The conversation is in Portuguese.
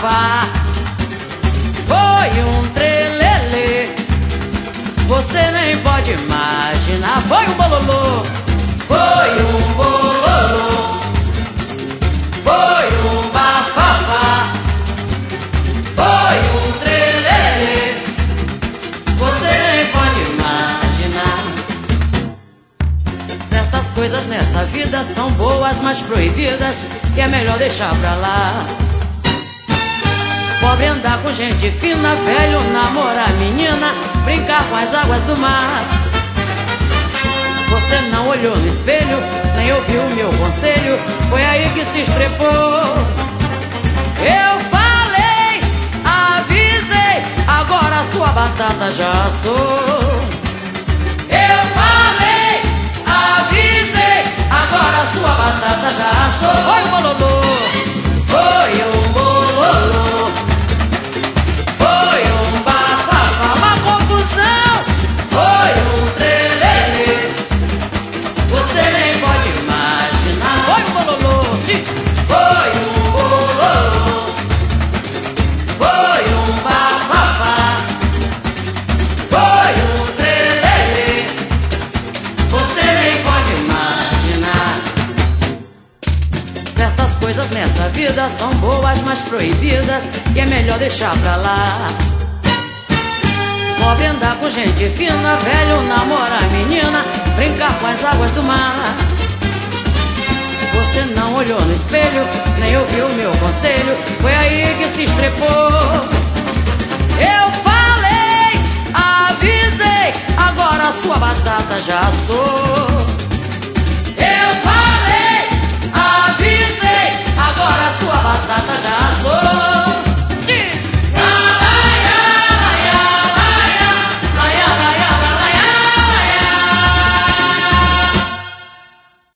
bafafá. Foi um trelelê, você nem pode imaginar. Foi um bololô, foi um bololô, foi um bafafá, foi um trelelê, você nem pode imaginar. Certas coisas nessa vida são boas, mas proibidas, e é melhor deixar pra lá. Pobre andar com gente fina, velho namorar menina, brincar com as águas do mar. Você não olhou no espelho, nem ouviu o meu conselho, foi aí que se estrepou. Eu falei, avisei, agora sua batata já assou. Eu falei, avisei, agora sua batata já assou. Foi um bololô, foi um bololô, coisas nessa vida são boas, mas proibidas, e é melhor deixar pra lá. Pobre andar com gente fina, velho namorar menina, brincar com as águas do mar. Você não olhou no espelho, nem ouviu meu conselho, foi aí que se estrepou. Eu falei, avisei, agora sua batata já assou. Eu falei,